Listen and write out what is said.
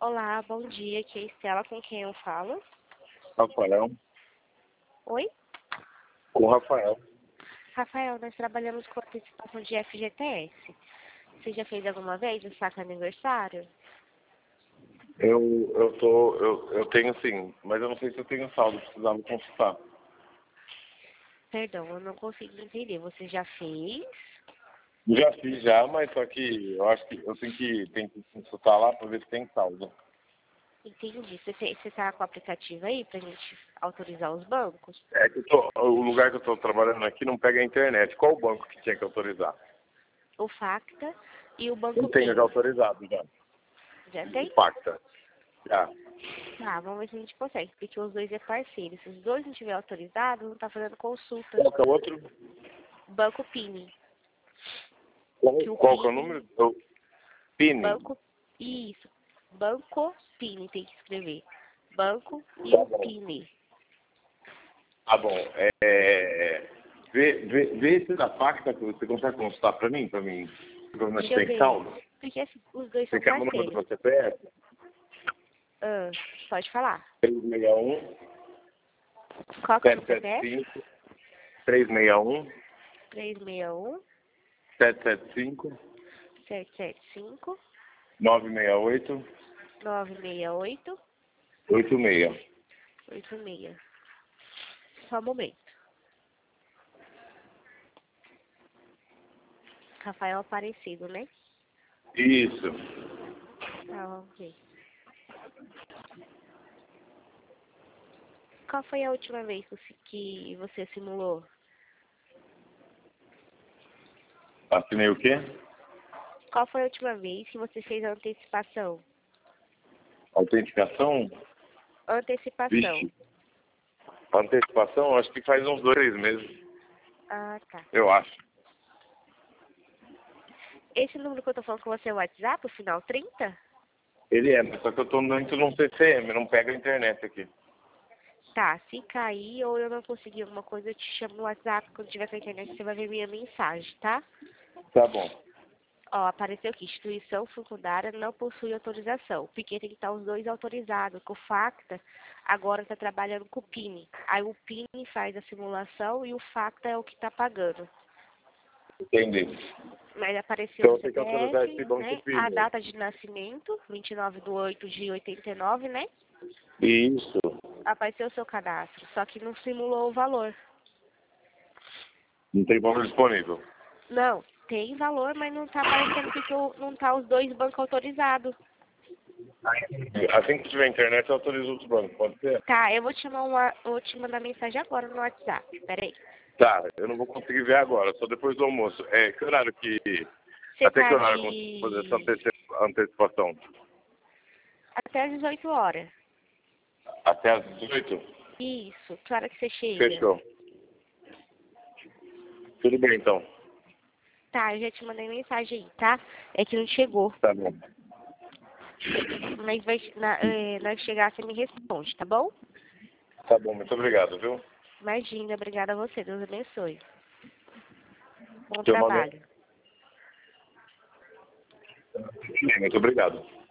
Olá, bom dia. Aqui é a Estela, com quem eu falo? Rafael. Oi? Com o Rafael. Rafael, nós trabalhamos com antecipação de FGTS. Você já fez alguma vez o saque aniversário? Eu tenho sim, mas eu não sei se eu tenho saldo, precisava consultar. Perdão, eu não consigo entender. Você já fez? Já fiz já, mas só que eu acho que eu tenho que consultar lá para ver se tem saldo. Entendi. Você tá com o aplicativo aí pra gente autorizar os bancos? É que o lugar que eu estou trabalhando aqui não pega a internet. Qual o banco que tinha que autorizar? O Facta e o Banco Eu tenho já PIN. autorizado já. Já O tem? Pacta. Já. Tá, vamos ver se a gente consegue, porque os dois é parceiro. Se os dois não tiver autorizado, não tá fazendo consulta. Qual que é o outro? Banco PIN. Qual que é o número? O PIN. Banco, isso. Banco Pini, tem que escrever. Banco e Tá o bom. Pini. Tá bom. Vê se da Pacta que você consegue consultar para mim, como é que Deixa eu tem ver. saldo. Porque assim, os dois Você são quer o número do parceiros. meu CPF? Ah, pode falar. 361 Qual que é o seu CPF? 775 361 361 775 775 968 968 86. 86. Só um momento. Rafael Aparecido, né? Isso. Tá, vamos ver. Qual foi a última vez que você simulou? Assinei o quê? Qual foi a última vez que você fez a antecipação? Autenticação? Antecipação. Vixe. Antecipação, acho que faz uns 2 meses. Ah, tá. Eu acho. Esse número que eu tô falando com você é o WhatsApp, o final 30? Ele é, mas só que eu tô dentro de um CCM, não pega a internet aqui. Tá, se cair ou eu não conseguir alguma coisa, eu te chamo no WhatsApp. Quando tiver com a internet, você vai ver minha mensagem, tá? Tá bom. Ó, apareceu aqui, instituição secundária não possui autorização. Porque tem que estar os dois autorizados. Que o Facta agora está trabalhando com o PIN. Aí o PIN faz a simulação e o Facta é o que está pagando. Entendi. Mas apareceu Então o eu tenho que autorizar CPF, esse banco né? A PIN. data de nascimento, 29/8/89, né? Isso. Apareceu o seu cadastro, só que não simulou o valor. Não tem valor disponível. Não, tem valor, mas não tá aparecendo porque não tá os dois bancos autorizados. Assim que tiver internet, eu autorizo outro banco, pode ser? Tá, eu vou te mandar mensagem agora no WhatsApp, peraí. Tá, eu não vou conseguir ver agora, só depois do almoço. Que horário que... Você Até tá que horário eu consigo fazer essa de... antecipação? até às 18 horas. Até às 18? Isso, que hora que você chega? Fechou. Tudo bem, então. Tá, eu já te mandei mensagem aí, tá? É que não chegou. Tá bom. Mas na que chegar, você me responde, tá bom? Tá bom, muito obrigado, viu? Imagina, obrigada a você. Deus abençoe. Bom Seu nome é... trabalho. Muito obrigado.